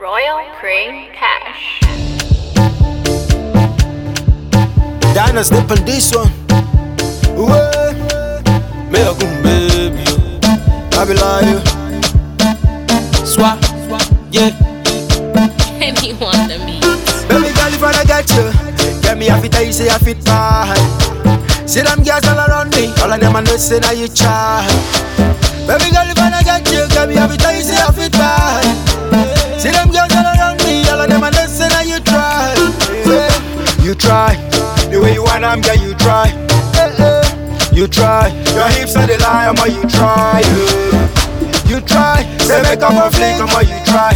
Royal Cream Cash. Dinah's dip on this one. Me a good baby. I be like Swap, yeah. Anyone to me. Baby girl, if I get you, get me a fit, I say I fit fine. See them girls all around me, all of them a know say now you try. Baby girl, if I get you, get me a fit, I say I fit fine. See them girls all around me, all of them a know say now you try. You try, the way you want them, girl, you try. You try, your hips are the lie, I'm you try. You try, say make up a fling, come on, you try.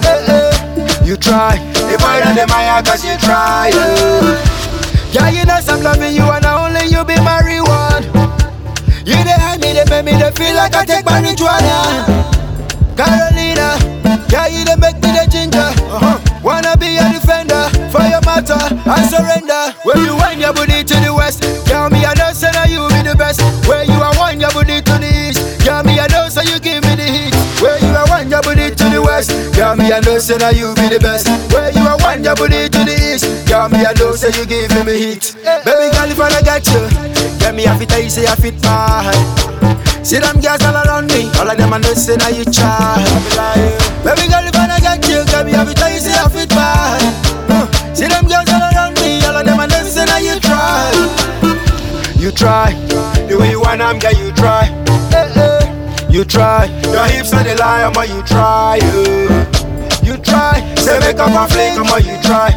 You try, the boy and the Maya, cause you try. Yeah, you know I'm loving you and only you be my reward. You they hide me, they make me they feel like I take marijuana. Carolina, yeah, you they make me the ginger. Wanna be a defender, for your matter, I surrender. When you wind your booty to the west, girl, me I know say that you be the best. Where you are wind your booty to the east, girl, me I know say you give me the heat. Where you are wind your booty to the west, girl, me I know say that you be the best. Where you are wind your booty to the east, girl, me I know say you give me heat. Baby girl, if I get you, get me a fit, I say I fit fine. See them girls all around me, all of them I know say now you try. Baby girl, if I get you, get me a fit, I say I fit fine. See them girls all around me, all of them I know say now you try. You try, the way you want them, girl, you try. You try, your hips are the lie, I'm you try. You try, say make up a fling, I'm you try.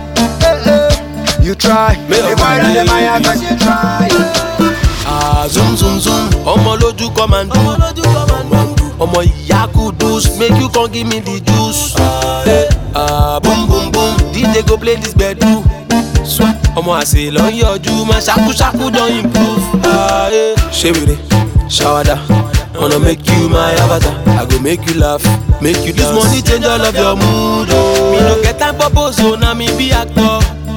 You try, the boy and the Maya, cause you try. Zoom zoom zoom, ọmọ lójú come and do. Ọmọ ìyá kudus, make you come give me the juice. Boom boom boom, DJ go play this bedroom. Swat, ọmọ àṣẹ lọ yọjú, ma ṣaku don improve. Ṣé wèrè, ṣàwádà, wanna make you my avatar. I go make you laugh, make you dance. This money change all of your mood. Me no get time for pose, so na me be actor.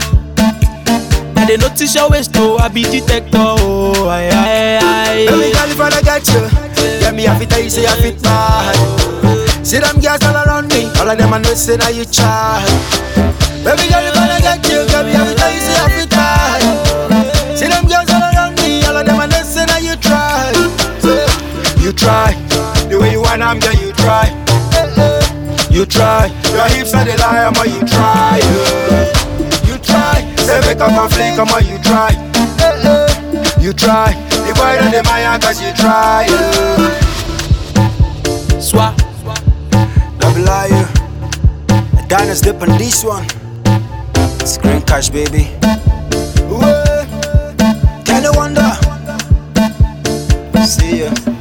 I dey notice your waist, oh, I be detector, oh, aye. Baby girl, if I get you, get me a fit, I say I fit fine. See them girls all around me, all of them I know say now you try. Baby girl, if I get you, get me a fit, I say I fit fine. See them girls all around me, all of them I know say now you try. You try, the way you want them, girl, you try. You try, your hips are the lie, I'm you try. You try, say make up a fling, come on, you try. You try, the boy and the Maya, cause you try. Swap, Double liar, Dinah's dip on this one. It's Green Cash, baby. Kinda wonder. See ya.